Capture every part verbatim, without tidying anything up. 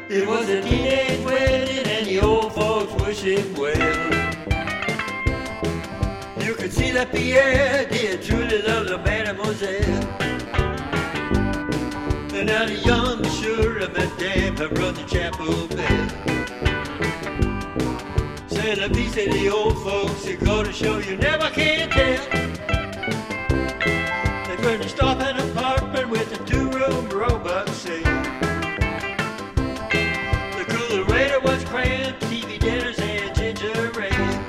It was a teenage wedding and the old folks wished him well. You could see that Pierre did truly love the mademoiselle. And now the young monsieur and madame have rung the chapel bell. Said la vie, said the old folks, it go to show you never can tell. They furnished off an apartment with a two-room robot sale. The coolerator was cramped, T V dinners and ginger ale.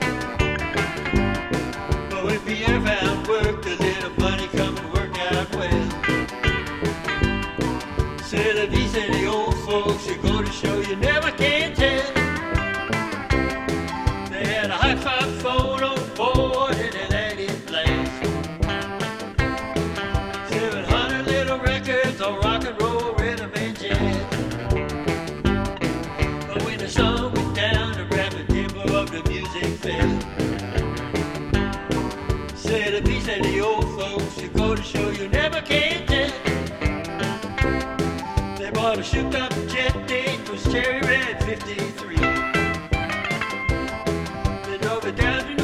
But when Pierre found work, the little money come and work out well. Said la vie, said the old folks, it go to show you never can tell. They had a high-five phone on board and they let it blast. Seven hundred little records on rock and roll, rhythm and jazz. But when the sun went down, the rapid tempo of the music fell. Said la vie, said the old folks, it go to show you never can tell. They bought a shoot-up jet, it was cherry red fifty-three. They drove it down to